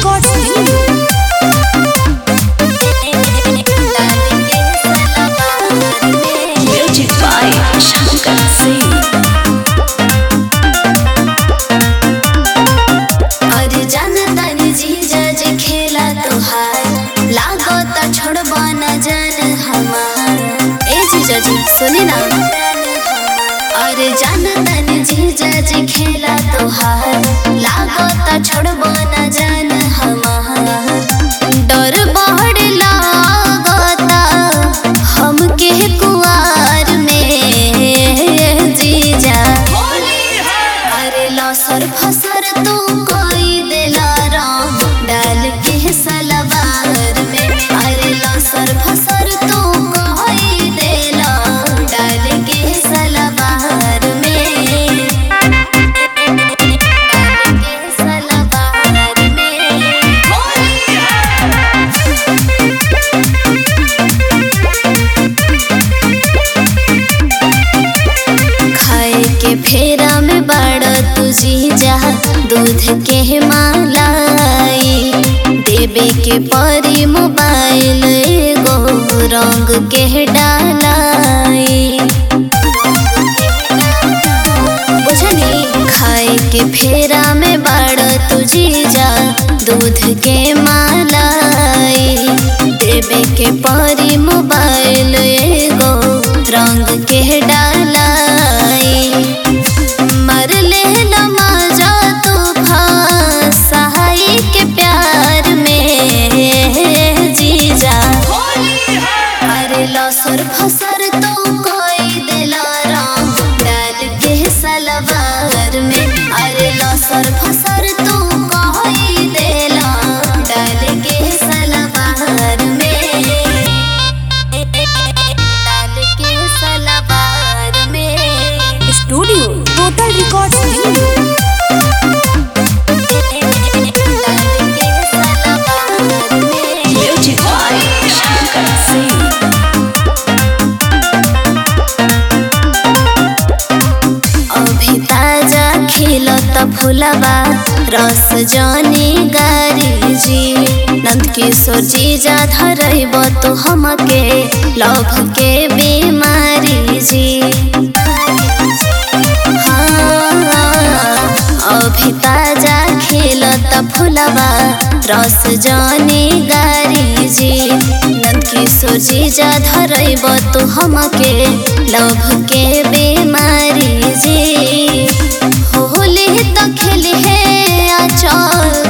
Records music by Shankar Singh. अरे जानता नी जीजा जे खेला तोहार लागो ता छोड़बा न जान हमार। ए जीजा जी सुनी ना। अरे जानता नी जीजा जे खेला तोहार लागो ता छोड़बा न जान हमार। डर बढ़ लागता हमके कुआर में जीजा। अरे लसर फसर तू कोई दिला राम डाल के सलवार में। अरे लसर फसर तू कोई दिला डाल के सलवार में। डाल के सलवार में। खाए के फेरा में बड़ा तू जीजा दूध के मलाई। देवे के परी मोबाइल एगो रंग के डालाई। बुझनी खाए के फेरा में बड़ा तू जीजा दूध के मलाई। देवे के परी मोबाइल एगो रंग के डालाई। मर ले मजा तू फसाई के प्यार में जीजा। अरे लसर फसर तो कोई दिला राम डाल के सलवार में। अरे लसर फसर तो कोई दिला डाल के सलवार में। डाल के सलवार में। Studio total records music by Shankar Singh. अभी ताजा खिलत फुलबा रस जानी गारी जी। नंद किशोर जीजा धरब तो हमके लभ के बीमारी जी। हाँ अभी ताजा खिलत फुलबा रस जानी गारी जी। नंद किशोर जीजा धरब तो हमके लभ के बीमारी जी। होली तो खेली है आचल